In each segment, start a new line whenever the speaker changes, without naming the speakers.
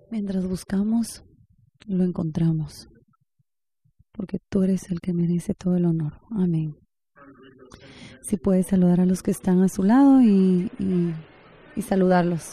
Mientras buscamos, lo encontramos, porque tú eres el que merece todo el honor. Amén. Si puedes saludar a los que están a su lado y saludarlos.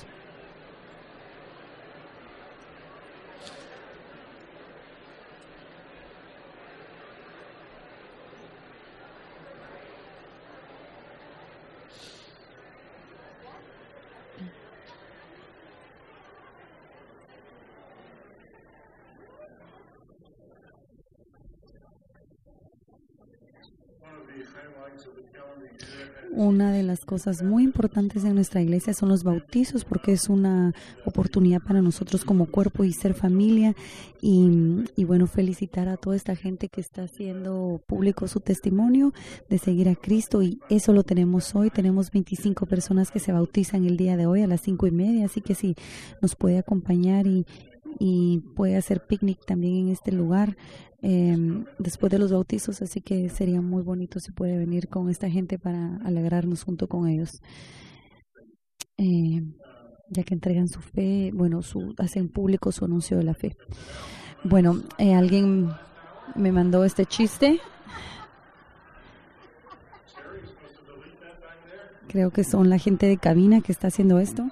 Una de las cosas muy importantes en nuestra iglesia son los bautizos, porque es una oportunidad para nosotros como cuerpo y ser familia y bueno, felicitar a toda esta gente que está haciendo público su testimonio de seguir a Cristo, y eso lo tenemos hoy. Tenemos 25 personas que se bautizan el día de hoy a las 5:30, así que si nos puede acompañar y puede hacer picnic también en este lugar después de los bautizos, así que sería muy bonito si puede venir con esta gente para alegrarnos junto con ellos, ya que entregan su fe, bueno, hacen público su anuncio de la fe. Bueno, alguien me mandó este chiste. Creo que son la gente de cabina que está haciendo esto.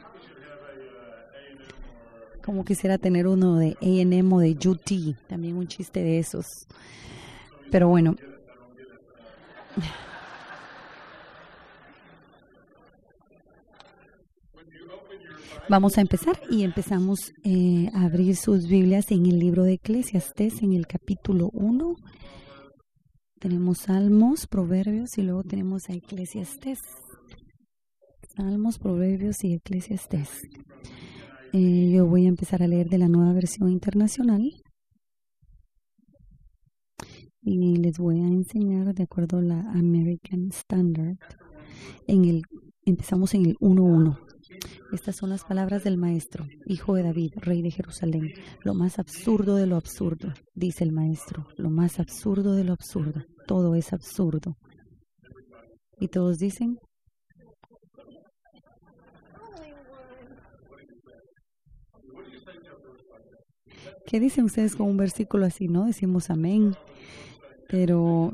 Como quisiera tener uno de A&M o de UT, también un chiste de esos. Pero bueno. Vamos a empezar y empezamos a abrir sus Biblias en el libro de Eclesiastés, en el capítulo 1. Tenemos Salmos, Proverbios y luego tenemos a Eclesiastés. Salmos, Proverbios y Eclesiastés. Yo voy a empezar a leer de la Nueva Versión Internacional y les voy a enseñar de acuerdo a la American Standard. Empezamos en el 1:1. Estas son las palabras del maestro, hijo de David, rey de Jerusalén. Lo más absurdo de lo absurdo, dice el maestro, lo más absurdo de lo absurdo. Todo es absurdo. Y todos dicen... ¿Qué dicen ustedes con un versículo así? No decimos amén, pero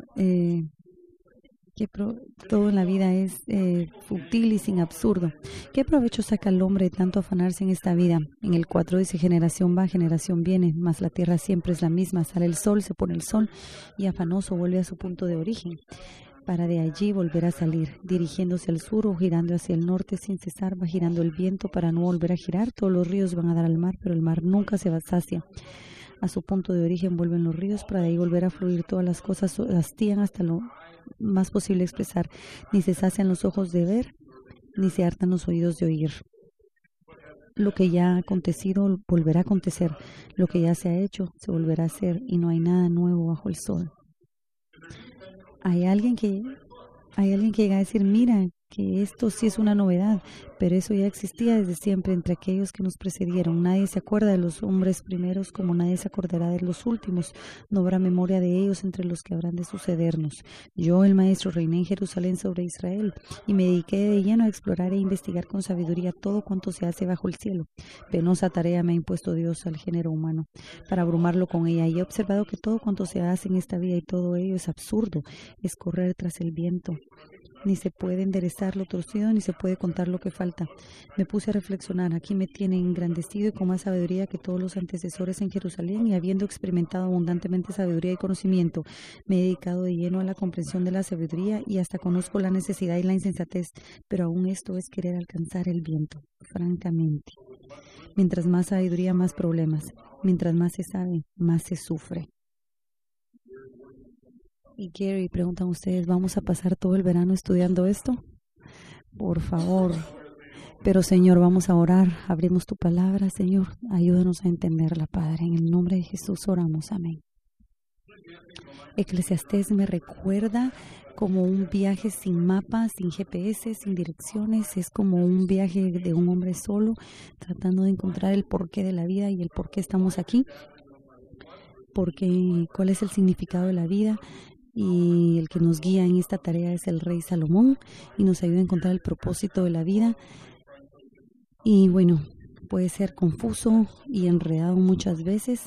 todo en la vida es fútil y sin absurdo. ¿Qué provecho saca el hombre de tanto afanarse en esta vida? En el 4 dice, generación va, generación viene, mas la tierra siempre es la misma. Sale el sol, se pone el sol y afanoso vuelve a su punto de origen, para de allí volver a salir, dirigiéndose al sur o girando hacia el norte sin cesar, va girando el viento para no volver a girar. Todos los ríos van a dar al mar, pero el mar nunca se sacia. A su punto de origen vuelven los ríos, para de ahí volver a fluir. Todas las cosas hastían hasta lo más posible expresar. Ni se sacian los ojos de ver, ni se hartan los oídos de oír. Lo que ya ha acontecido volverá a acontecer. Lo que ya se ha hecho se volverá a hacer, y no hay nada nuevo bajo el sol. Hay alguien que llega a decir, mira, que esto sí es una novedad, pero eso ya existía desde siempre entre aquellos que nos precedieron. Nadie se acuerda de los hombres primeros como nadie se acordará de los últimos. No habrá memoria de ellos entre los que habrán de sucedernos. Yo, el maestro, reiné en Jerusalén sobre Israel y me dediqué de lleno a explorar e investigar con sabiduría todo cuanto se hace bajo el cielo. Penosa tarea me ha impuesto Dios al género humano para abrumarlo con ella, y he observado que todo cuanto se hace en esta vida y todo ello es absurdo, es correr tras el viento. Ni se puede enderezar lo torcido, ni se puede contar lo que falta. Me puse a reflexionar. Aquí me tienen engrandecido y con más sabiduría que todos los antecesores en Jerusalén, y habiendo experimentado abundantemente sabiduría y conocimiento, me he dedicado de lleno a la comprensión de la sabiduría y hasta conozco la necesidad y la insensatez, pero aún esto es querer alcanzar el viento, francamente. Mientras más sabiduría, más problemas. Mientras más se sabe, más se sufre. Y Gary, preguntan ustedes, ¿vamos a pasar todo el verano estudiando esto? Por favor. Pero Señor, vamos a orar. Abrimos tu palabra, Señor. Ayúdanos a entenderla, Padre. En el nombre de Jesús oramos. Amén. Eclesiastés me recuerda como un viaje sin mapas, sin GPS, sin direcciones. Es como un viaje de un hombre solo, tratando de encontrar el porqué de la vida y el por qué estamos aquí. Cuál es el significado de la vida. Y el que nos guía en esta tarea es el rey Salomón y nos ayuda a encontrar el propósito de la vida. Y bueno, puede ser confuso y enredado muchas veces.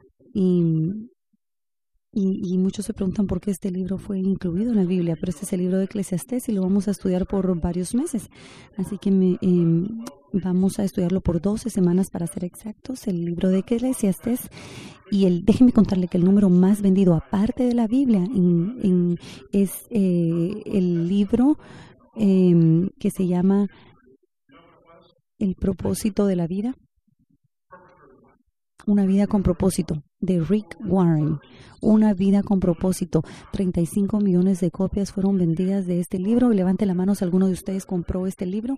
Y muchos se preguntan por qué este libro fue incluido en la Biblia, pero este es el libro de Eclesiastés y lo vamos a estudiar por varios meses. Así que vamos a estudiarlo por 12 semanas para ser exactos, el libro de Eclesiastés. Y déjeme contarle que el número más vendido, aparte de la Biblia, es el libro que se llama El propósito de la vida. Una vida con propósito, de Rick Warren. Una vida con propósito. 35 millones de copias fueron vendidas de este libro. Levante la mano si alguno de ustedes compró este libro.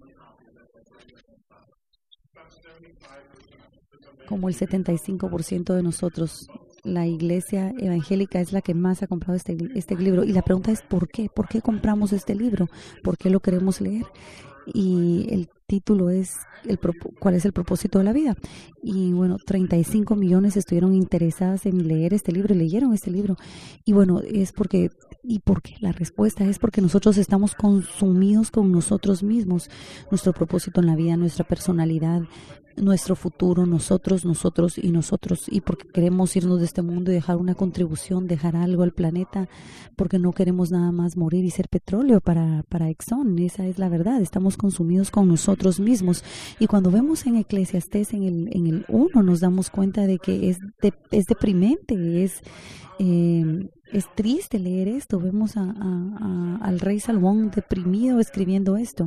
Como el 75% de nosotros. La iglesia evangélica es la que más ha comprado este libro. Y la pregunta es ¿por qué? ¿Por qué compramos este libro? ¿Por qué lo queremos leer? Y el título es ¿cuál es el propósito de la vida? Y bueno, 35 millones estuvieron interesadas en leer este libro y leyeron este libro. Y bueno, ¿por qué? La respuesta es porque nosotros estamos consumidos con nosotros mismos, nuestro propósito en la vida, nuestra personalidad, nuestro futuro, nosotros, y porque queremos irnos de este mundo y dejar una contribución, dejar algo al planeta, porque no queremos nada más morir y ser petróleo para Exxon. Esa es la verdad, estamos consumidos con nosotros mismos. Y cuando vemos en Eclesiastés, en el 1, nos damos cuenta de que es deprimente, es triste leer esto. Vemos al rey Salomón deprimido escribiendo esto.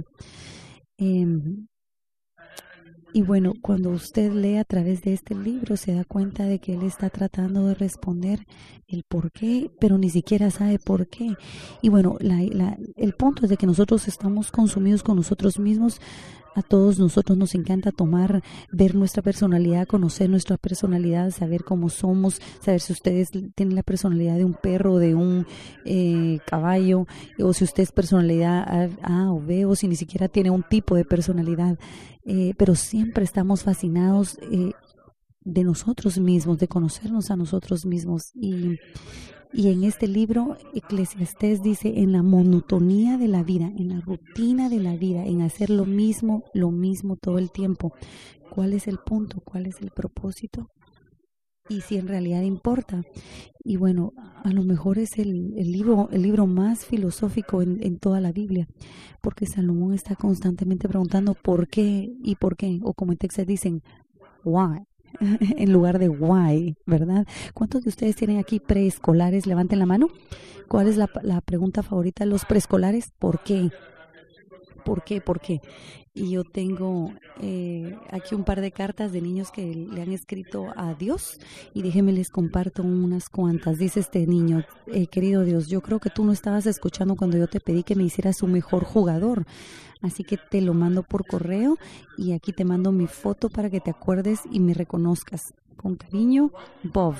Y bueno, cuando usted lee a través de este libro, se da cuenta de que él está tratando de responder el por qué, pero ni siquiera sabe por qué. Y bueno, el punto es de que nosotros estamos consumidos con nosotros mismos. A todos nosotros nos encanta ver nuestra personalidad, conocer nuestra personalidad, saber cómo somos, saber si ustedes tienen la personalidad de un perro, de un caballo, o si usted es personalidad A o B, o si ni siquiera tiene un tipo de personalidad. Pero siempre estamos fascinados de nosotros mismos, de conocernos a nosotros mismos. Y en este libro, Eclesiastés dice, en la monotonía de la vida, en la rutina de la vida, en hacer lo mismo todo el tiempo. ¿Cuál es el punto? ¿Cuál es el propósito? Y si en realidad importa. Y bueno, a lo mejor es el libro más filosófico en toda la Biblia, porque Salomón está constantemente preguntando ¿por qué? ¿Y por qué? O como en Texas dicen, why, en lugar de why, ¿verdad? ¿Cuántos de ustedes tienen aquí preescolares? Levanten la mano. ¿Cuál es la pregunta favorita de los preescolares? ¿Por qué? ¿Por qué? ¿Por qué? Y yo tengo aquí un par de cartas de niños que le han escrito a Dios, y déjenme les comparto unas cuantas. Dice este niño, querido Dios, yo creo que tú no estabas escuchando cuando yo te pedí que me hicieras un mejor jugador, así que te lo mando por correo y aquí te mando mi foto para que te acuerdes y me reconozcas. Con cariño, Bob.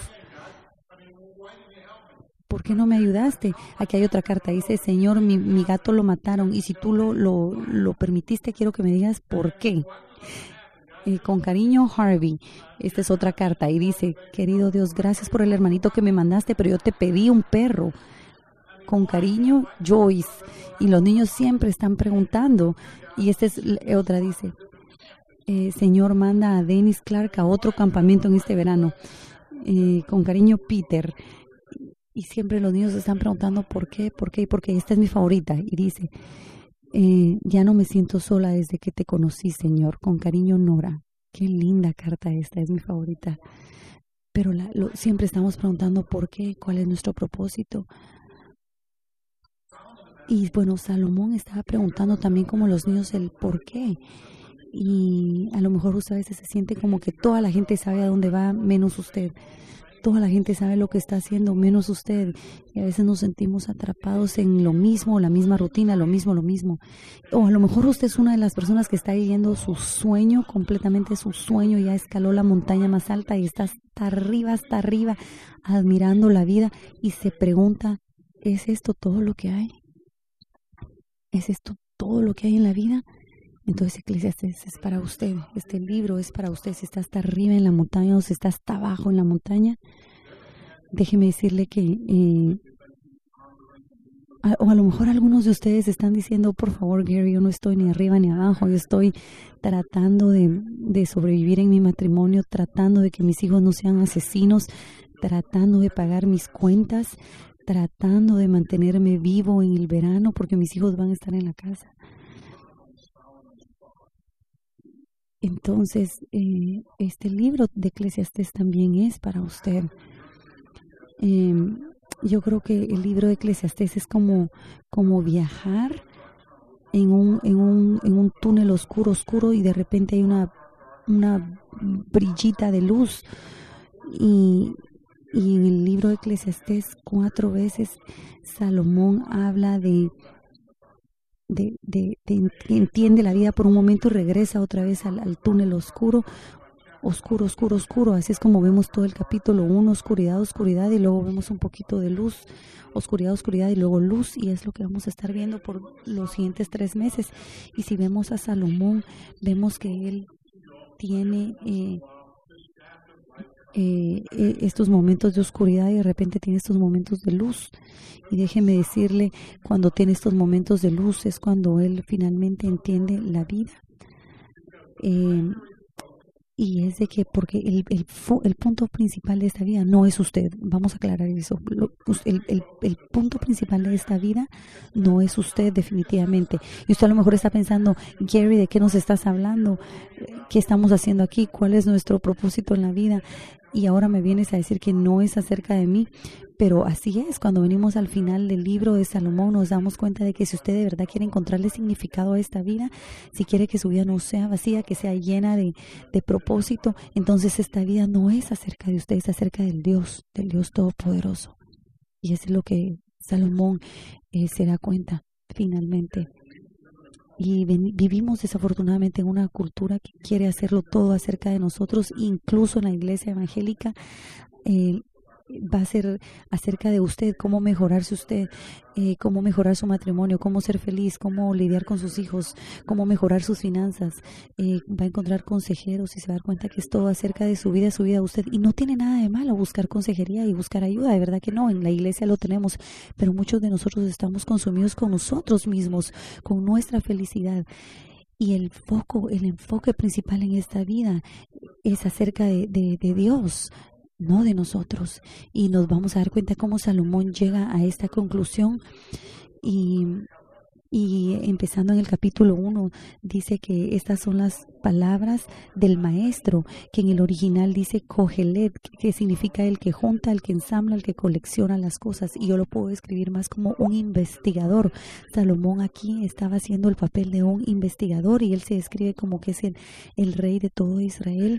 ¿Por qué no me ayudaste? Aquí hay otra carta, dice, Señor, mi gato lo mataron y si tú lo permitiste, quiero que me digas por qué. Con cariño, Harvey. Esta es otra carta y dice, querido Dios, gracias por el hermanito que me mandaste, pero yo te pedí un perro. Con cariño, Joyce. Y los niños siempre están preguntando. Y esta es otra, dice, Señor, manda a Dennis Clark a otro campamento en este verano. Con cariño, Peter. Y siempre los niños están preguntando ¿por qué? ¿Por qué? Porque esta es mi favorita. Y dice, ya no me siento sola desde que te conocí, Señor. Con cariño, Nora. Qué linda carta esta, es mi favorita. Pero siempre estamos preguntando ¿por qué? ¿Cuál es nuestro propósito? Y bueno, Salomón estaba preguntando también como los niños el por qué. Y a lo mejor usted a veces se siente como que toda la gente sabe a dónde va, menos usted. Toda la gente sabe lo que está haciendo, menos usted. Y a veces nos sentimos atrapados en lo mismo, la misma rutina, lo mismo. O a lo mejor usted es una de las personas que está viviendo su sueño, completamente su sueño. Ya escaló la montaña más alta y está hasta arriba, admirando la vida. Y se pregunta, ¿es esto todo lo que hay? ¿Es esto todo lo que hay en la vida? Entonces Eclesiastés es para usted, este libro es para usted. Si está hasta arriba en la montaña o si está hasta abajo en la montaña, déjeme decirle que O a lo mejor algunos de ustedes están diciendo, por favor, Gary, yo no estoy ni arriba ni abajo, yo estoy tratando de sobrevivir en mi matrimonio, tratando de que mis hijos no sean asesinos, tratando de pagar mis cuentas, tratando de mantenerme vivo en el verano porque mis hijos van a estar en la casa. Entonces, este libro de Eclesiastés también es para usted. Yo creo que el libro de Eclesiastés es como viajar en un túnel oscuro y de repente hay una brillita de luz. Y en el libro de Eclesiastés 4 veces Salomón habla de entiende la vida por un momento y regresa otra vez al túnel oscuro. Así es como vemos todo el capítulo 1, oscuridad, y luego vemos un poquito de luz, oscuridad y luego luz, y es lo que vamos a estar viendo por los siguientes 3 meses. Y si vemos a Salomón, vemos que él tiene estos momentos de oscuridad y de repente tiene estos momentos de luz. Y déjeme decirle, cuando tiene estos momentos de luz es cuando él finalmente entiende la vida. Y es de que, porque el punto principal de esta vida no es usted. Vamos a aclarar eso. El punto principal de esta vida no es usted, definitivamente. Y usted a lo mejor está pensando, Gary, ¿de qué nos estás hablando? ¿Qué estamos haciendo aquí? ¿Cuál es nuestro propósito en la vida? Y ahora me vienes a decir que no es acerca de mí. Pero así es, cuando venimos al final del libro de Salomón nos damos cuenta de que si usted de verdad quiere encontrarle significado a esta vida, si quiere que su vida no sea vacía, que sea llena de propósito, entonces esta vida no es acerca de usted, es acerca del Dios Todopoderoso. Y eso es lo que Salomón se da cuenta finalmente. Y vivimos desafortunadamente en una cultura que quiere hacerlo todo acerca de nosotros, incluso en la iglesia evangélica. Va a ser acerca de usted, cómo mejorarse usted, cómo mejorar su matrimonio, cómo ser feliz, cómo lidiar con sus hijos, cómo mejorar sus finanzas. Va a encontrar consejeros y se va a dar cuenta que es todo acerca de su vida usted. Y no tiene nada de malo buscar consejería y buscar ayuda, de verdad que no, en la iglesia lo tenemos, pero muchos de nosotros estamos consumidos con nosotros mismos, con nuestra felicidad. Y el enfoque principal en esta vida es acerca de Dios, no de nosotros. Y nos vamos a dar cuenta cómo Salomón llega a esta conclusión. Y empezando en el capítulo 1, dice que estas son las palabras del maestro, que en el original dice Kohelet, que significa el que junta, el que ensambla, el que colecciona las cosas. Y yo lo puedo describir más como un investigador. Salomón aquí estaba haciendo el papel de un investigador y él se describe como que es el rey de todo Israel.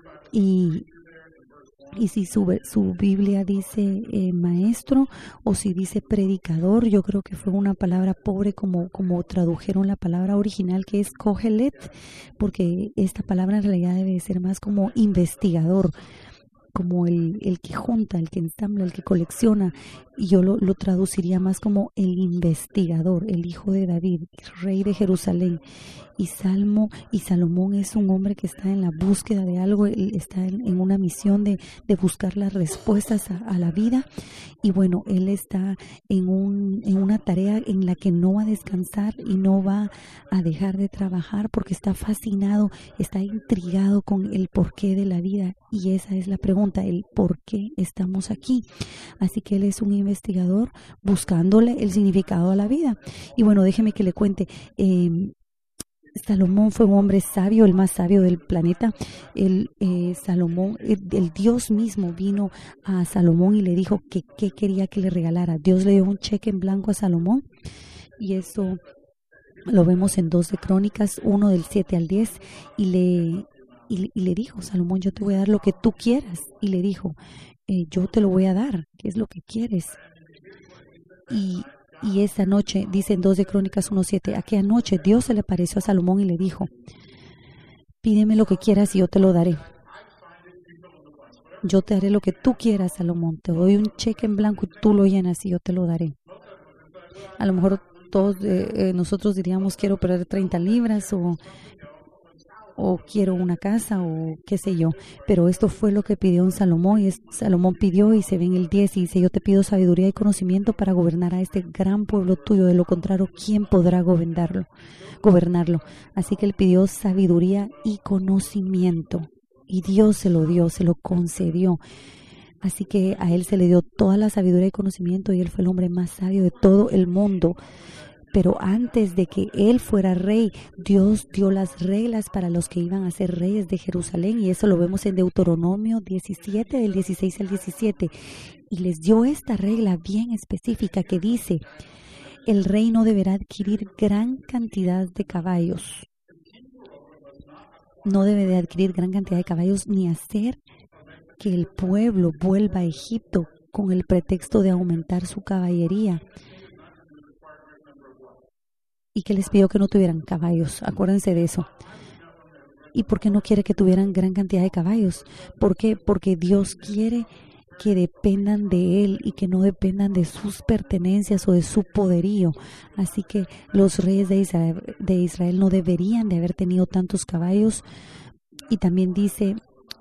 Y si su Biblia dice maestro o si dice predicador, yo creo que fue una palabra pobre como tradujeron la palabra original, que es Kohelet, porque esta palabra en realidad debe ser más como investigador, como el que junta, el que ensambla, el que colecciona. Y yo lo traduciría más como el investigador, el hijo de David, rey de Jerusalén. Y Salomón es un hombre que está en la búsqueda de algo, él está en una misión de buscar las respuestas a la vida. Y bueno, él está en una tarea en la que no va a descansar y no va a dejar de trabajar porque está fascinado, está intrigado con el porqué de la vida. Y esa es la pregunta, el por qué estamos aquí. Así que él es un investigador buscándole el significado a la vida. Y bueno, déjeme que le cuente. Salomón fue un hombre sabio, el más sabio del planeta. Salomón, el Dios mismo vino a Salomón y le dijo que qué quería que le regalara. Dios le dio un cheque en blanco a Salomón y eso lo vemos en 2 de Crónicas 1 del 7 al 10 y le dijo, Salomón, yo te voy a dar lo que tú quieras. Y le dijo, yo te lo voy a dar, ¿qué es lo que quieres? Y esa noche, dice en 2 de Crónicas 1:7, aquella noche Dios se le apareció a Salomón y le dijo, pídeme lo que quieras y yo te lo daré. Yo te haré lo que tú quieras, Salomón. Te doy un cheque en blanco y tú lo llenas y yo te lo daré. A lo mejor todos nosotros diríamos, quiero perder 30 libras o quiero una casa o qué sé yo. Pero esto fue lo que pidió Salomón y Salomón pidió y se ve en el 10 y dice: yo te pido sabiduría y conocimiento para gobernar a este gran pueblo tuyo. De lo contrario, ¿quién podrá gobernarlo? Así que él pidió sabiduría y conocimiento y Dios se lo dio, se lo concedió. Así que a él se le dio toda la sabiduría y conocimiento y él fue el hombre más sabio de todo el mundo. Pero antes de que él fuera rey, Dios dio las reglas para los que iban a ser reyes de Jerusalén. Y eso lo vemos en Deuteronomio 17, del 16 al 17. Y les dio esta regla bien específica que dice: el rey no deberá adquirir gran cantidad de caballos. No debe de adquirir gran cantidad de caballos ni hacer que el pueblo vuelva a Egipto con el pretexto de aumentar su caballería. Y que les pidió que no tuvieran caballos, acuérdense de eso. ¿Y por qué no quiere que tuvieran gran cantidad de caballos? ¿Por qué? Porque Dios quiere que dependan de Él y que no dependan de sus pertenencias o de su poderío. Así que los reyes de Israel no deberían de haber tenido tantos caballos. Y también dice...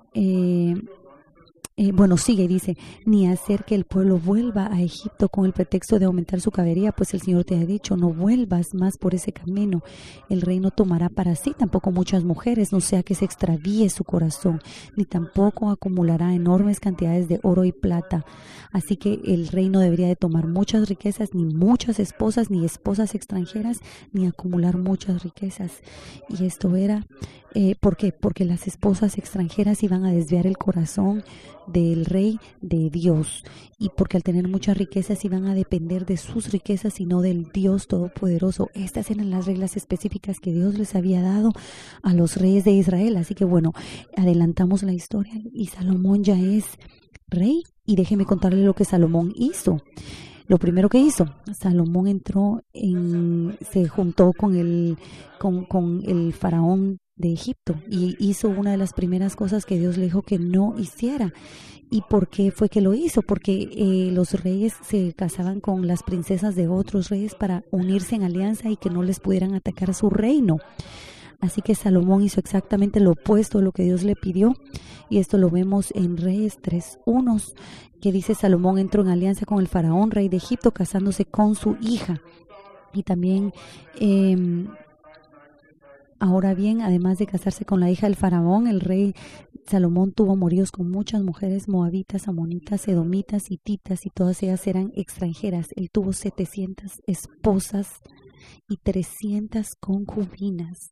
sigue y dice: ni hacer que el pueblo vuelva a Egipto con el pretexto de aumentar su caballería, pues el Señor te ha dicho: no vuelvas más por ese camino. El rey no tomará para sí tampoco muchas mujeres, no sea que se extravíe su corazón, ni tampoco acumulará enormes cantidades de oro y plata. Así que el rey no debería de tomar muchas riquezas, ni muchas esposas, ni esposas extranjeras, ni acumular muchas riquezas. Y esto era... ¿por qué? Porque las esposas extranjeras iban a desviar el corazón del rey de Dios, y porque al tener muchas riquezas iban a depender de sus riquezas y no del Dios Todopoderoso. Estas eran las reglas específicas que Dios les había dado a los reyes de Israel. Así que bueno, adelantamos la historia y Salomón ya es rey, y déjeme contarle lo que Salomón hizo. Lo primero que hizo, Salomón se juntó con el faraón de Egipto y hizo una de las primeras cosas que Dios le dijo que no hiciera. ¿Y por qué fue que lo hizo? Porque los reyes se casaban con las princesas de otros reyes para unirse en alianza y que no les pudieran atacar su reino. Así que Salomón hizo exactamente lo opuesto a lo que Dios le pidió, y esto lo vemos en Reyes 3:1, que dice: Salomón entró en alianza con el faraón, rey de Egipto, casándose con su hija. Y también, ahora bien, además de casarse con la hija del faraón, el rey Salomón tuvo amoríos con muchas mujeres moabitas, amonitas, edomitas, hititas, y todas ellas eran extranjeras. Él tuvo 700 esposas y 300 concubinas.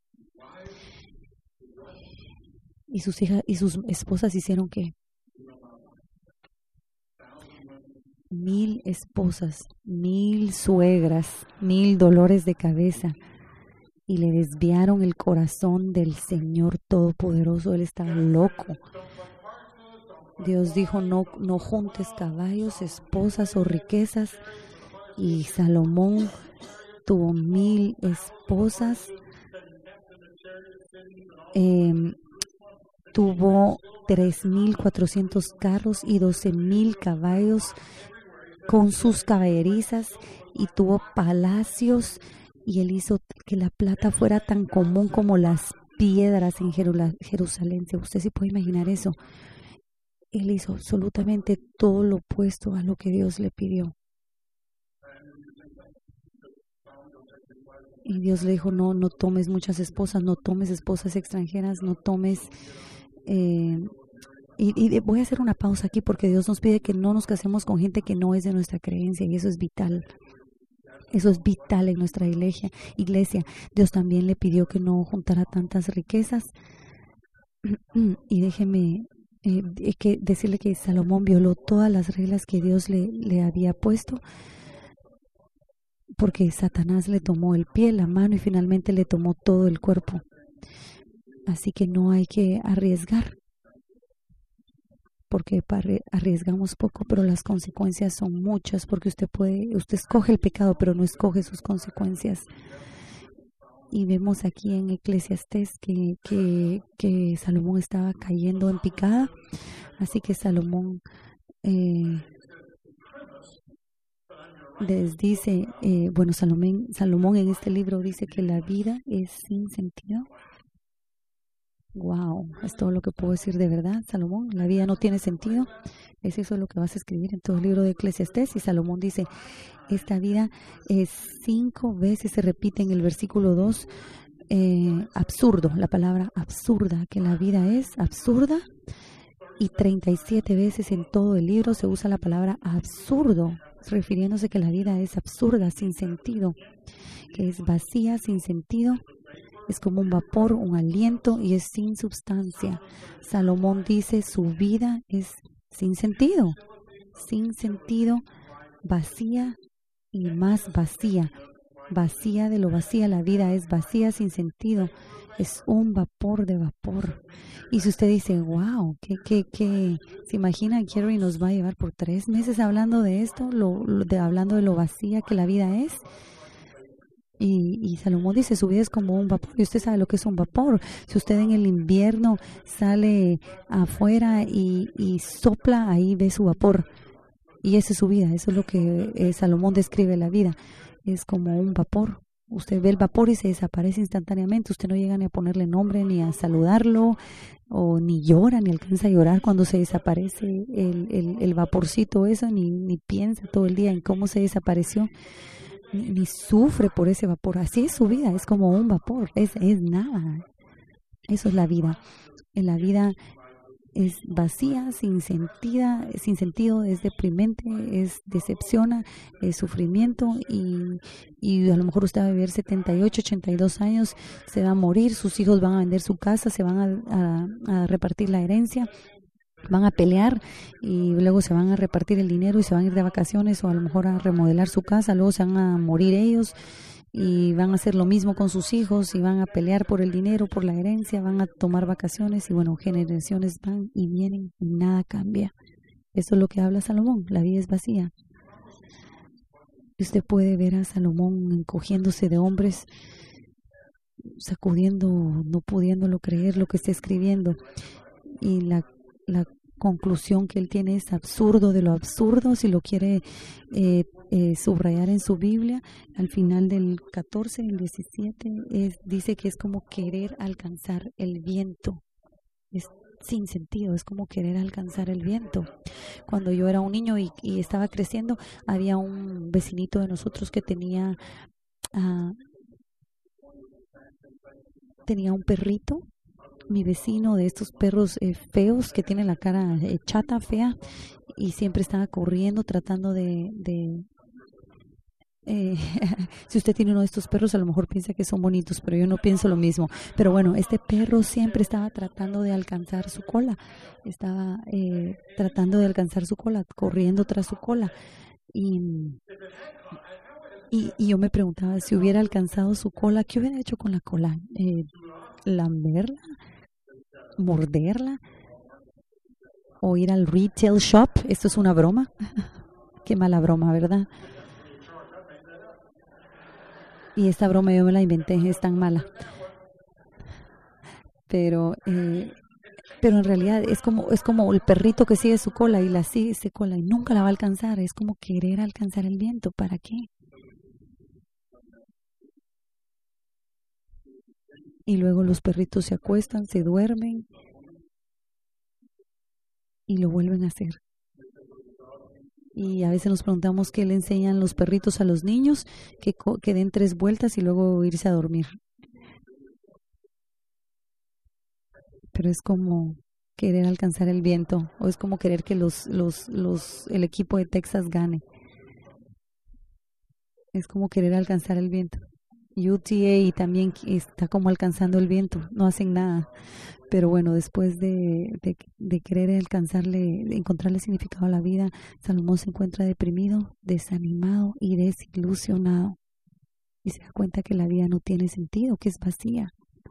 Y sus hijas y sus esposas hicieron ¿qué? 1000 esposas, 1000 suegras, 1000 dolores de cabeza, y le desviaron el corazón del Señor Todopoderoso. Él estaba loco. Dios dijo: no juntes caballos, esposas o riquezas. Y Salomón tuvo 1000 esposas. Tuvo 3400 carros y 12000 caballos con sus caballerizas, y tuvo palacios, y él hizo que la plata fuera tan común como las piedras en Jerusalén. ¿Usted sí puede imaginar eso? Él hizo absolutamente todo lo opuesto a lo que Dios le pidió. Y Dios le dijo: no tomes muchas esposas, no tomes esposas extranjeras, no tomes... Y voy a hacer una pausa aquí, porque Dios nos pide que no nos casemos con gente que no es de nuestra creencia, y eso es vital. Eso es vital en nuestra iglesia. Dios también le pidió que no juntara tantas riquezas. Y déjeme decirle que Salomón violó todas las reglas que Dios le había puesto, porque Satanás le tomó el pie, la mano y finalmente le tomó todo el cuerpo. Así que no hay que arriesgar, porque arriesgamos poco, pero las consecuencias son muchas, porque usted escoge el pecado, pero no escoge sus consecuencias. Y vemos aquí en Eclesiastés que Salomón estaba cayendo en picada. Así que Salomón les dice, Salomón en este libro dice que la vida es sin sentido. Wow, es todo lo que puedo decir de verdad, Salomón. La vida no tiene sentido. Es eso lo que vas a escribir en tu libro de Eclesiastés. Y Salomón dice, esta vida 5 veces se repite en el versículo 2, absurdo, la palabra absurda, que la vida es absurda. Y 37 veces en todo el libro se usa la palabra absurdo, refiriéndose que la vida es absurda, sin sentido, que es vacía, sin sentido. Es como un vapor, un aliento y es sin sustancia. Salomón dice, su vida es sin sentido, vacía y más vacía. Vacía de lo vacía, la vida es vacía, sin sentido. Es un vapor de vapor. Y si usted dice, wow, ¿qué? ¿Se imagina? Gary nos va a llevar por 3 meses hablando de esto, hablando de lo vacía que la vida es. Y Salomón dice, su vida es como un vapor. Y usted sabe lo que es un vapor. Si usted en el invierno sale afuera y sopla, ahí ve su vapor. Y esa es su vida. Eso es lo que Salomón describe la vida. Es como un vapor. Usted ve el vapor y se desaparece instantáneamente. Usted no llega ni a ponerle nombre, ni a saludarlo, o ni llora, ni alcanza a llorar cuando se desaparece el vaporcito eso, ni piensa todo el día en cómo se desapareció. Ni sufre por ese vapor. Así es su vida, es como un vapor, es nada. Eso es la vida. En la vida es vacía, sin sentido, es deprimente, decepciona, es sufrimiento y a lo mejor usted va a vivir 78, 82 años, se va a morir, sus hijos van a vender su casa, se van a repartir la herencia, van a pelear y luego se van a repartir el dinero y se van a ir de vacaciones o a lo mejor a remodelar su casa, luego se van a morir ellos y van a hacer lo mismo con sus hijos y van a pelear por el dinero, por la herencia, van a tomar vacaciones y bueno, generaciones van y vienen y nada cambia. Eso es lo que habla Salomón, la vida es vacía. Usted puede ver a Salomón encogiéndose de hombres, sacudiendo, no pudiéndolo creer lo que está escribiendo y la conclusión que él tiene es absurdo de lo absurdo. Si lo quiere subrayar en su Biblia, al final del 14, el 17, dice que es como querer alcanzar el viento. Es sin sentido, es como querer alcanzar el viento. Cuando yo era un niño y estaba creciendo, había un vecinito de nosotros que tenía un perrito. Mi vecino, de estos perros feos que tienen la cara chata, fea, y siempre estaba corriendo tratando si usted tiene uno de estos perros, a lo mejor piensa que son bonitos, pero yo no pienso lo mismo. Pero bueno, este perro siempre estaba tratando de alcanzar su cola, corriendo tras su cola. Y yo me preguntaba, si hubiera alcanzado su cola, ¿qué hubiera hecho con la cola? ¿Lamberla? ¿Morderla? ¿O ir al retail shop? ¿Esto es una broma? Qué mala broma, ¿verdad? Y esta broma yo me la inventé, es tan mala. Pero en realidad es como el perrito que sigue su cola y la sigue su cola y nunca la va a alcanzar. Es como querer alcanzar el viento. ¿Para qué? Y luego los perritos se acuestan, se duermen y lo vuelven a hacer. Y a veces nos preguntamos qué le enseñan los perritos a los niños, que den 3 vueltas y luego irse a dormir. Pero es como querer alcanzar el viento, o es como querer que el equipo de Texas gane. Es como querer alcanzar el viento. UTA también está como alcanzando el viento, no hacen nada. Pero bueno, después de querer encontrarle significado a la vida, Salomón se encuentra deprimido, desanimado y desilusionado. Y se da cuenta que la vida no tiene sentido, que es vacía.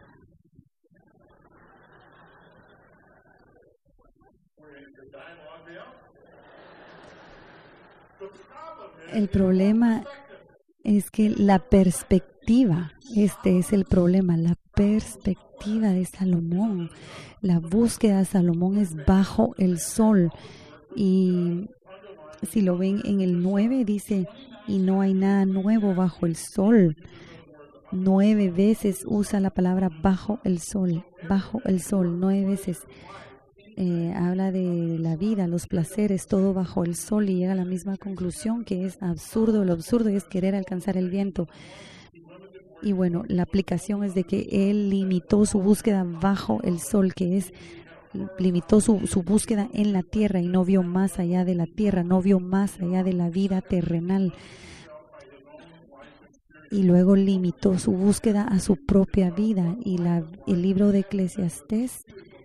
El problema es que la perspectiva, este es el problema, la perspectiva de Salomón. La búsqueda de Salomón es bajo el sol. Y si lo ven en el 9 dice, y no hay nada nuevo bajo el sol. 9 veces usa la palabra bajo el sol, 9 veces. Habla de la vida, los placeres, todo bajo el sol, y llega a la misma conclusión, que es absurdo. Lo absurdo es querer alcanzar el viento. Y bueno, la aplicación es de que él limitó su búsqueda bajo el sol, que es limitó su búsqueda en la tierra y no vio más allá de la tierra, no vio más allá de la vida terrenal. Y luego limitó su búsqueda a su propia vida. Y el libro de Eclesiastés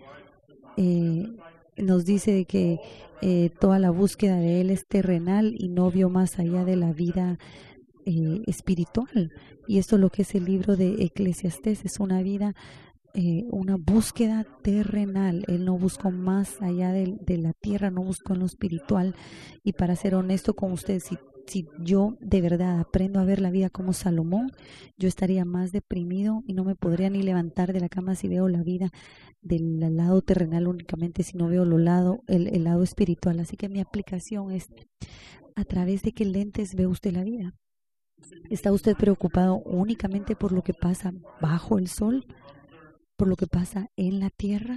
nos dice de que toda la búsqueda de él es terrenal y no vio más allá de la vida espiritual. Y esto es lo que es el libro de Eclesiastés, es una vida, una búsqueda terrenal. Él no buscó más allá de la tierra, no buscó en lo espiritual. Y para ser honesto con ustedes, si yo de verdad aprendo a ver la vida como Salomón, yo estaría más deprimido y no me podría ni levantar de la cama si veo la vida del lado terrenal únicamente, si no veo el lado espiritual. Así que mi aplicación es: ¿a través de qué lentes ve usted la vida? ¿Está usted preocupado únicamente por lo que pasa bajo el sol? ¿Por lo que pasa en la tierra?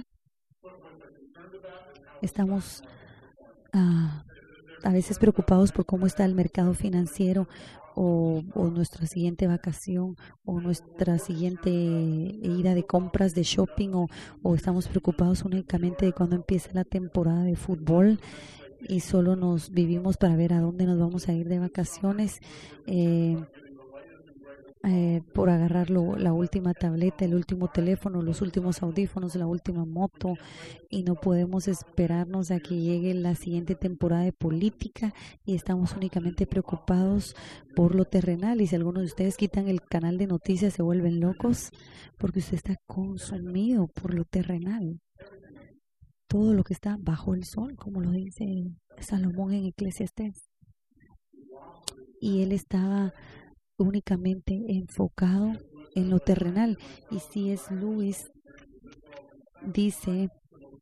Estamos a veces preocupados por cómo está el mercado financiero, o nuestra siguiente vacación, o nuestra siguiente ida de compras, de shopping, o estamos preocupados únicamente de cuando empieza la temporada de fútbol y solo nos vivimos para ver a dónde nos vamos a ir de vacaciones, por agarrar la última tableta, el último teléfono, los últimos audífonos, la última moto, y no podemos esperarnos a que llegue la siguiente temporada de política y estamos únicamente preocupados por lo terrenal. Y si algunos de ustedes quitan el canal de noticias, se vuelven locos porque usted está consumido por lo terrenal. Todo lo que está bajo el sol, como lo dice Salomón en Eclesiastés. Y él estaba únicamente enfocado en lo terrenal. Y C.S. Lewis dice,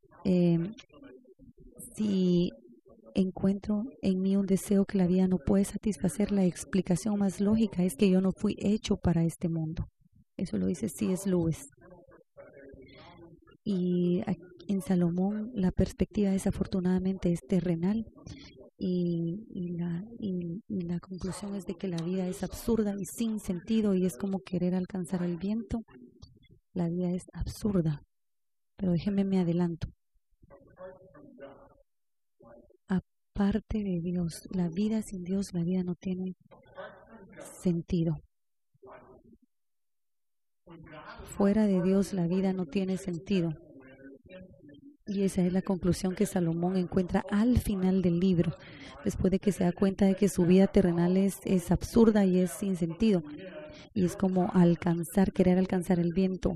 si encuentro en mí un deseo que la vida no puede satisfacer, la explicación más lógica es que yo no fui hecho para este mundo. Eso lo dice C.S. Lewis. Y en Salomón la perspectiva desafortunadamente es terrenal. Y la conclusión es de que la vida es absurda y sin sentido, y es como querer alcanzar el viento. La vida es absurda. Pero déjenme me adelanto. Aparte de Dios, la vida sin Dios, la vida no tiene sentido. Fuera de Dios, la vida no tiene sentido. Y esa es la conclusión que Salomón encuentra al final del libro, después de que se da cuenta de que su vida terrenal es absurda y es sin sentido. Y es como querer alcanzar el viento.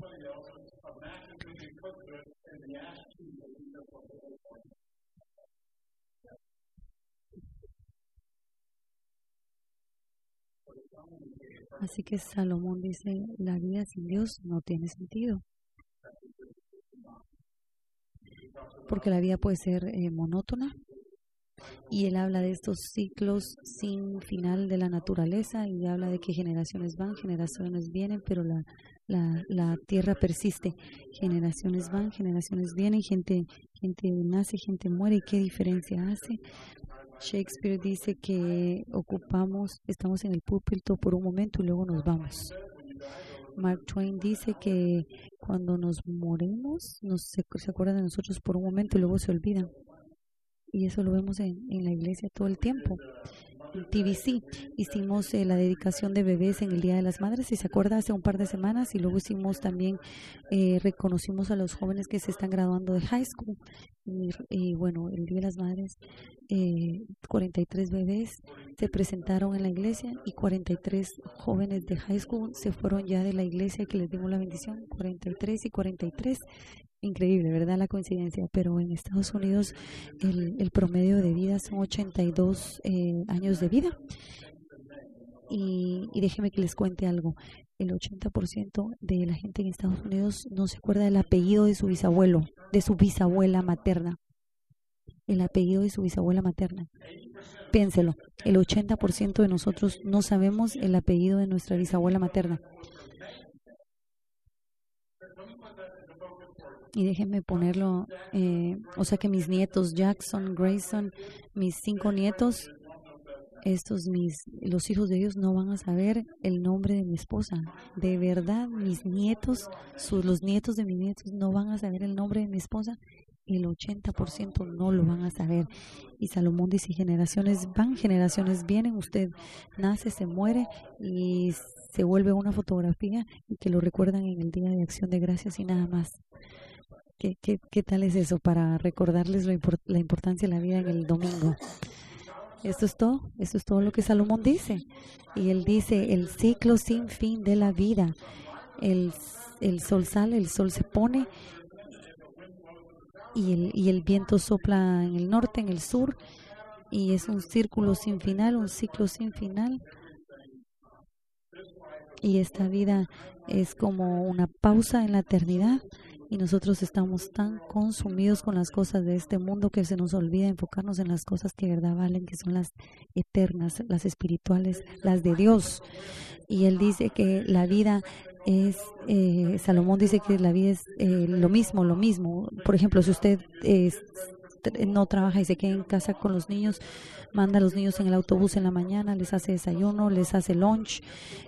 Así que Salomón dice, la vida sin Dios no tiene sentido. Porque la vida puede ser monótona, y él habla de estos ciclos sin final de la naturaleza, y habla de que generaciones van, generaciones vienen, pero la tierra persiste. Generaciones van, generaciones vienen, gente nace, gente muere, ¿y qué diferencia hace? Shakespeare dice que estamos en el púlpito por un momento y luego nos vamos. Mark Twain dice que cuando nos morimos, se acuerdan de nosotros por un momento y luego se olvidan. Y eso lo vemos en la iglesia todo el tiempo. En TVC hicimos la dedicación de bebés en el Día de las Madres, y se acuerda, hace un par de semanas, y luego hicimos también, reconocimos a los jóvenes que se están graduando de high school. Y bueno, el Día de las Madres, 43 bebés se presentaron en la iglesia y 43 jóvenes de high school se fueron ya de la iglesia, que les dimos la bendición. 43 y 43. Increíble, ¿verdad? La coincidencia. Pero en Estados Unidos el promedio de vida son 82 años de vida. Y déjeme que les cuente algo. El 80% de la gente en Estados Unidos no se acuerda del apellido de su bisabuelo, de su bisabuela materna. El apellido de su bisabuela materna. Piénselo, el 80% de nosotros no sabemos el apellido de nuestra bisabuela materna. Y déjenme ponerlo, o sea que mis nietos, Jackson, Grayson, mis 5 nietos, los hijos de ellos no van a saber el nombre de mi esposa. De verdad, mis nietos, los nietos de mis nietos no van a saber el nombre de mi esposa. El 80% no lo van a saber. Y Salomón dice, generaciones van, generaciones vienen. Usted nace, se muere y se vuelve una fotografía y que lo recuerdan en el Día de Acción de Gracias y nada más. ¿Qué tal es eso para recordarles la importancia de la vida en el domingo? Esto es todo lo que Salomón dice. Y él dice, el ciclo sin fin de la vida. El sol sale, el sol se pone y el viento sopla en el norte, en el sur, y es un círculo sin final, un ciclo sin final. Y esta vida es como una pausa en la eternidad. Y nosotros estamos tan consumidos con las cosas de este mundo que se nos olvida enfocarnos en las cosas que de verdad valen, que son las eternas, las espirituales, las de Dios. Y él dice que la vida es, Salomón dice que la vida es lo mismo. Por ejemplo, si usted no trabaja y se queda en casa con los niños, manda a los niños en el autobús en la mañana, les hace desayuno, les hace lunch,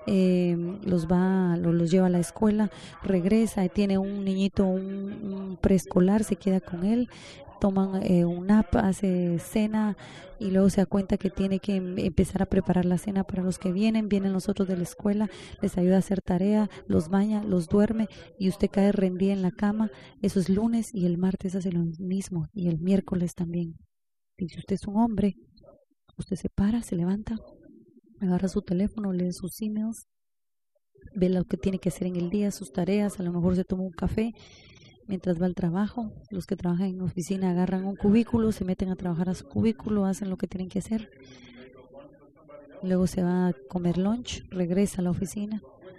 los lleva a la escuela, regresa, tiene un niñito, un preescolar, se queda con él, toman un nap, hace cena y luego se da cuenta que tiene que empezar a preparar la cena para los que vienen los otros de la escuela, les ayuda a hacer tarea, los baña, los duerme y usted cae rendida en la cama. Eso es lunes y el martes hace lo mismo y el miércoles también. Y si usted es un hombre, usted se para, se levanta, agarra su teléfono, lee sus emails, ve lo que tiene que hacer en el día, sus tareas, a lo mejor se toma un café mientras va al trabajo. Los que trabajan en oficina agarran un cubículo, se meten a trabajar a su cubículo, hacen lo que tienen que hacer. Luego se va a comer lunch, regresa a la oficina.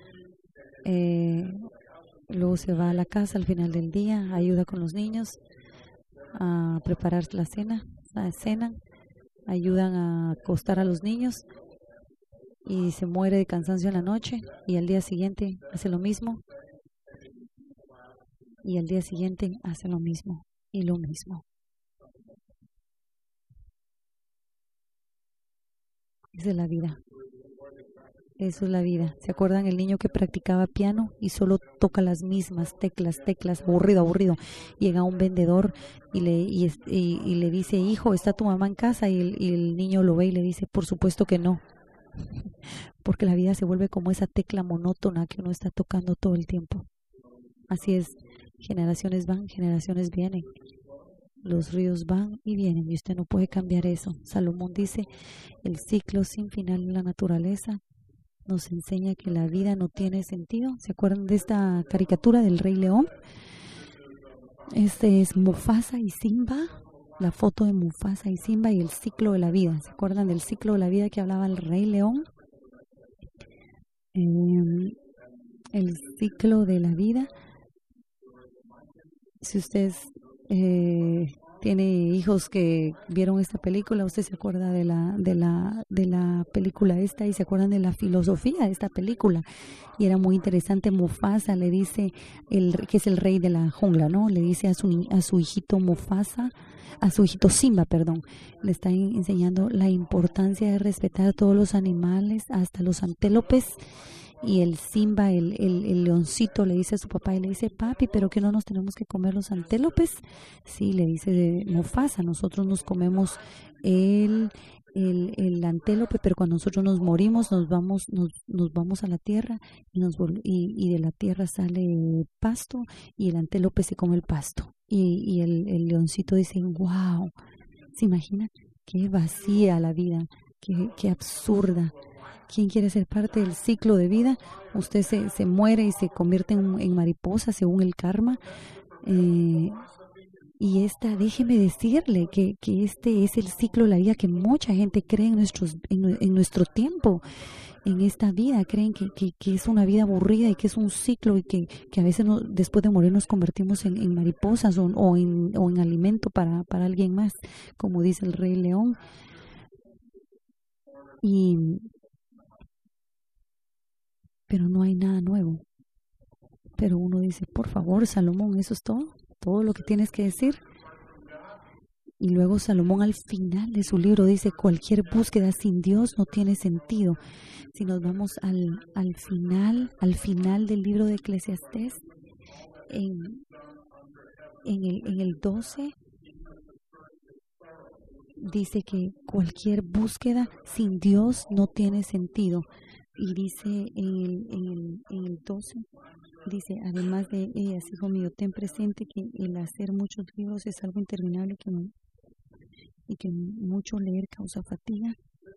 Luego se va a la casa al final del día, ayuda con los niños a preparar la cena, cenan, ayudan a acostar a los niños y se muere de cansancio en la noche y al día siguiente hace lo mismo. Y al día siguiente hace lo mismo y lo mismo. Esa es la vida. Eso es la vida. ¿Se acuerdan el niño que practicaba piano y solo toca las mismas teclas, aburrido? Llega un vendedor y le dice, hijo, ¿está tu mamá en casa? Y el niño lo ve y le dice, por supuesto que no. Porque la vida se vuelve como esa tecla monótona que uno está tocando todo el tiempo. Así es. Generaciones van, generaciones vienen. Los ríos van y vienen y usted no puede cambiar eso. Salomón dice, el ciclo sin final de la naturaleza nos enseña que la vida no tiene sentido. ¿Se acuerdan de esta caricatura del Rey León? Este es Mufasa y Simba, la foto de Mufasa y Simba y el ciclo de la vida. ¿Se acuerdan del ciclo de la vida que hablaba el Rey León? El ciclo de la vida. Si usted tiene hijos que vieron esta película, usted se acuerda de la película esta y se acuerdan de la filosofía de esta película. Y era muy interesante. Mufasa le dice, que es el rey de la jungla, ¿no? Le dice a su hijito Mufasa, a su hijito Simba, perdón, le está enseñando la importancia de respetar a todos los animales, hasta los antílopes. Y el Simba, el leoncito, le dice a su papá y le dice, papi, ¿pero que no nos tenemos que comer los antílopes? Sí, le dice Mufasa, nosotros nos comemos el antílope, pero cuando nosotros nos morimos nos vamos a la tierra y de la tierra sale pasto y el antílope se come el pasto. Y el leoncito dice, wow, ¿se imagina? Qué vacía la vida, qué absurda. ¿Quién quiere ser parte del ciclo de vida? Usted se muere y se convierte en mariposa según el karma. Y déjeme decirle que este es el ciclo de la vida que mucha gente cree en nuestro tiempo, en esta vida. Creen que es una vida aburrida y que es un ciclo y que a veces después de morir nos convertimos en mariposas o en alimento para alguien más, como dice el Rey León. Pero no hay nada nuevo. Pero uno dice, por favor, Salomón, ¿eso es todo lo que tienes que decir? Y luego Salomón al final de su libro dice, cualquier búsqueda sin Dios no tiene sentido. Si nos vamos al final del libro de Eclesiastés, en el 12, dice que cualquier búsqueda sin Dios no tiene sentido. Y dice en el 12, dice, además de ellas, hijo mío, ten presente que el hacer muchos libros es algo interminable y que mucho leer causa fatiga.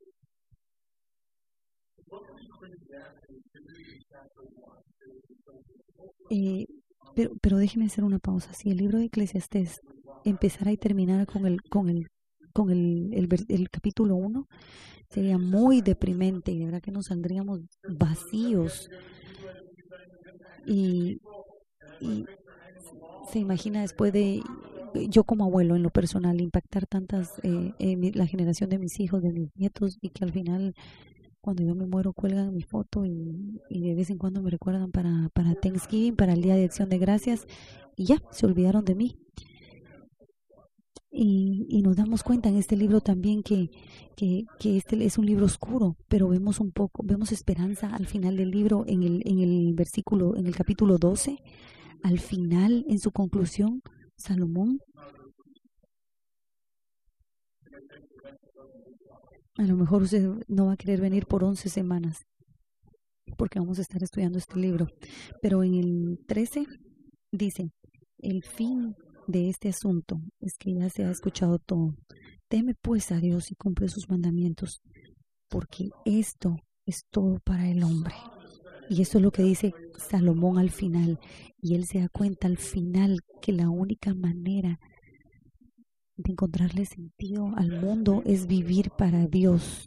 Pero déjeme hacer una pausa. Si el libro de Eclesiastés empezara y terminara con el capítulo 1, sería muy deprimente y de verdad que nos saldríamos vacíos. Y se imagina después de, yo como abuelo en lo personal, impactar tantas, la generación de mis hijos, de mis nietos, y que al final, cuando yo me muero, cuelgan mi foto y de vez en cuando me recuerdan para Thanksgiving, para el Día de Acción de Gracias, y ya, se olvidaron de mí. Y nos damos cuenta en este libro también que este es un libro oscuro, pero vemos esperanza al final del libro, en el capítulo 12, al final, en su conclusión, Salomón, a lo mejor usted no va a querer venir por 11 semanas, porque vamos a estar estudiando este libro, pero en el 13 dice, el fin de este asunto es que ya se ha escuchado todo. Teme pues a Dios y cumple sus mandamientos, porque esto es todo para el hombre. Y eso es lo que dice Salomón al final. Y él se da cuenta al final que la única manera de encontrarle sentido al mundo es vivir para Dios.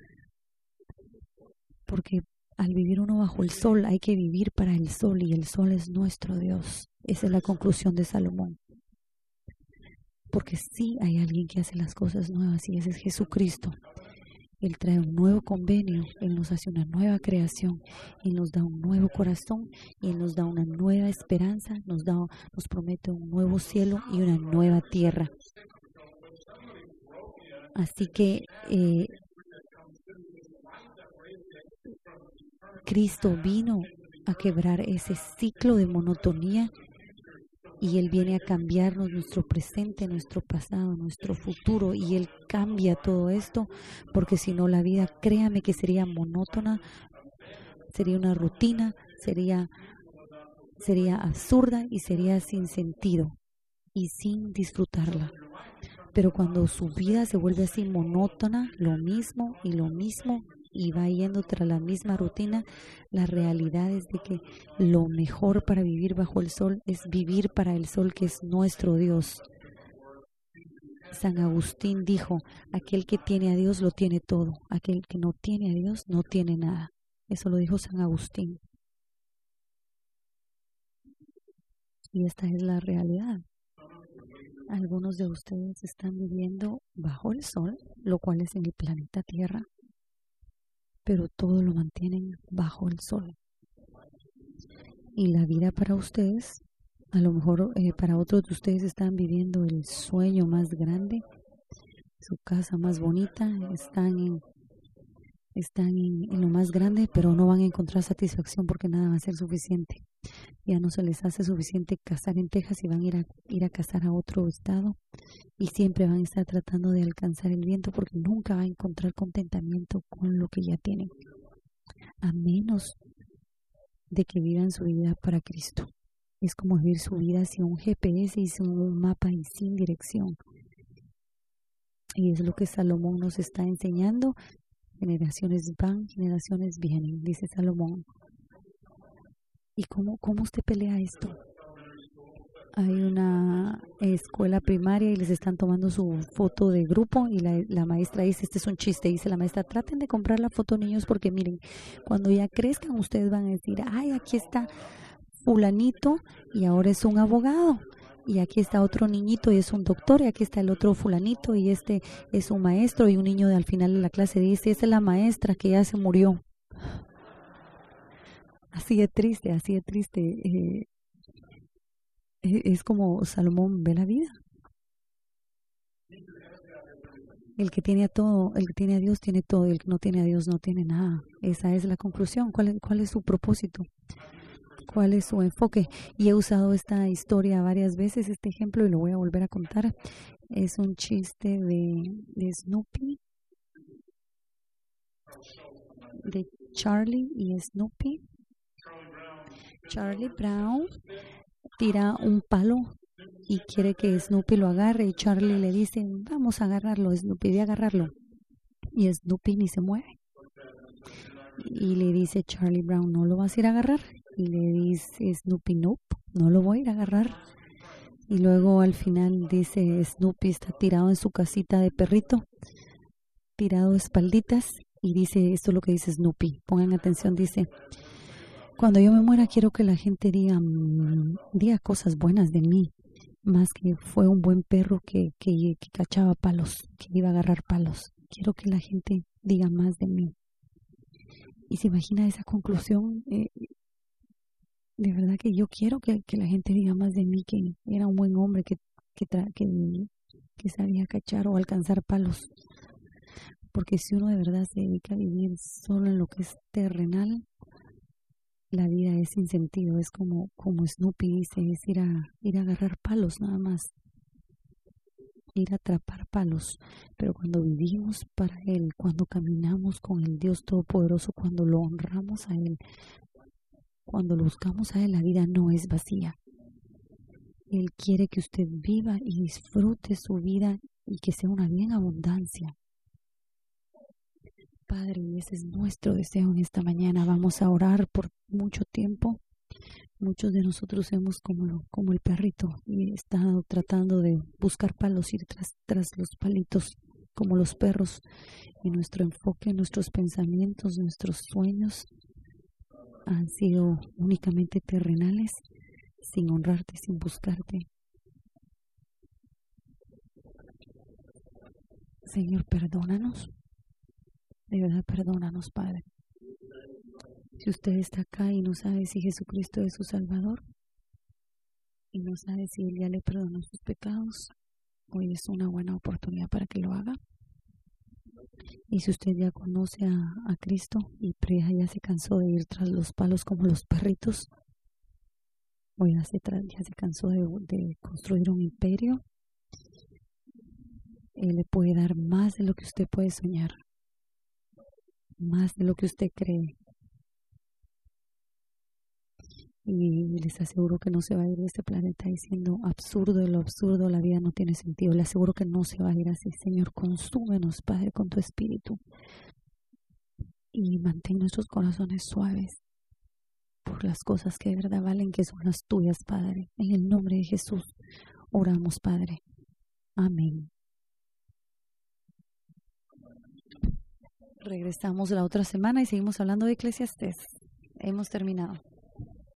Porque al vivir uno bajo el sol hay que vivir para el sol, y el sol es nuestro Dios. Esa es la conclusión de Salomón. Porque sí hay alguien que hace las cosas nuevas, y ese es Jesucristo. Él trae un nuevo convenio, Él nos hace una nueva creación, Él nos da un nuevo corazón, y Él nos da una nueva esperanza, nos promete un nuevo cielo y una nueva tierra. Así que Cristo vino a quebrar ese ciclo de monotonía, y Él viene a cambiarnos nuestro presente, nuestro pasado, nuestro futuro, y Él cambia todo esto, porque si no la vida, créame que sería monótona, sería una rutina, sería absurda y sería sin sentido y sin disfrutarla. Pero cuando su vida se vuelve así monótona, lo mismo y va yendo tras la misma rutina, la realidad es de que lo mejor para vivir bajo el sol es vivir para el sol, que es nuestro Dios. San Agustín dijo, aquel que tiene a Dios lo tiene todo, aquel que no tiene a Dios no tiene nada. Eso lo dijo San Agustín. Y esta es la realidad. Algunos de ustedes están viviendo bajo el sol, lo cual es en el planeta Tierra, pero todo lo mantienen bajo el sol. Y la vida para ustedes, a lo mejor para otros de ustedes están viviendo el sueño más grande, su casa más bonita, están en lo más grande, pero no van a encontrar satisfacción porque nada va a ser suficiente. Ya no se les hace suficiente cazar en Texas y van a ir a cazar a otro estado, y siempre van a estar tratando de alcanzar el viento porque nunca van a encontrar contentamiento con lo que ya tienen, a menos de que vivan su vida para Cristo. Es como vivir su vida sin un GPS y sin un mapa y sin dirección. Y es lo que Salomón nos está enseñando. Generaciones van, generaciones vienen, dice Salomón. ¿Y cómo usted pelea esto? Hay una escuela primaria y les están tomando su foto de grupo, y la maestra dice, este es un chiste, dice la maestra, traten de comprar la foto, niños, porque miren, cuando ya crezcan ustedes van a decir, ay, aquí está fulanito y ahora es un abogado, y aquí está otro niñito y es un doctor, y aquí está el otro fulanito y este es un maestro, y un niño al final de la clase dice, esa es la maestra que ya se murió. así de triste, así de triste. Es como Salomón ve la vida. El que tiene a todo, el que tiene a Dios tiene todo, el que no tiene a Dios no tiene nada. Esa es la conclusión. ¿Cuál es su propósito? ¿Cuál es su enfoque? Y he usado esta historia varias veces, este ejemplo, y lo voy a volver a contar. Es un chiste de Snoopy, de Charlie y Snoopy. Charlie Brown tira un palo y quiere que Snoopy lo agarre, y Charlie le dice, vamos a agarrarlo, Snoopy, ve a agarrarlo. Y Snoopy ni se mueve. Y le dice Charlie Brown, ¿no lo vas a ir a agarrar? Y le dice Snoopy, no, no lo voy a ir a agarrar. Y luego al final dice, Snoopy está tirado en su casita de perrito, tirado de espalditas, y dice, esto es lo que dice Snoopy, pongan atención, dice, cuando yo me muera quiero que la gente diga cosas buenas de mí, más que fue un buen perro que cachaba palos, que iba a agarrar palos. Quiero que la gente diga más de mí. Y se imagina esa conclusión. De verdad que yo quiero que la gente diga más de mí, que era un buen hombre, que sabía cachar o alcanzar palos. Porque si uno de verdad se dedica a vivir solo en lo que es terrenal, la vida es sin sentido. Es como Snoopy dice, es ir a agarrar palos nada más, ir a atrapar palos. Pero cuando vivimos para Él, cuando caminamos con el Dios Todopoderoso, cuando lo honramos a Él, cuando lo buscamos a Él, la vida no es vacía. Él quiere que usted viva y disfrute su vida y que sea una bien abundancia. Padre, ese es nuestro deseo en esta mañana. Vamos a orar por mucho tiempo. Muchos de nosotros hemos como el perrito y estado tratando de buscar palos, ir tras los palitos como los perros. Y nuestro enfoque, nuestros pensamientos, nuestros sueños han sido únicamente terrenales, sin honrarte, sin buscarte. Señor, perdónanos. De verdad, perdónanos, Padre. Si usted está acá y no sabe si Jesucristo es su Salvador y no sabe si Él ya le perdonó sus pecados, hoy es una buena oportunidad para que lo haga. Y si usted ya conoce a Cristo y ya se cansó de ir tras los palos como los perritos, o ya se cansó de construir un imperio, Él le puede dar más de lo que usted puede soñar, más de lo que usted cree. Y les aseguro que no se va a ir de este planeta diciendo absurdo de lo absurdo, la vida no tiene sentido. Les aseguro que no se va a ir así. Señor, consúmenos, Padre, con tu espíritu, y mantén nuestros corazones suaves por las cosas que de verdad valen, que son las tuyas, Padre. En el nombre de Jesús oramos, Padre. Amén. Regresamos la otra semana y seguimos hablando de Eclesiastés. Hemos terminado.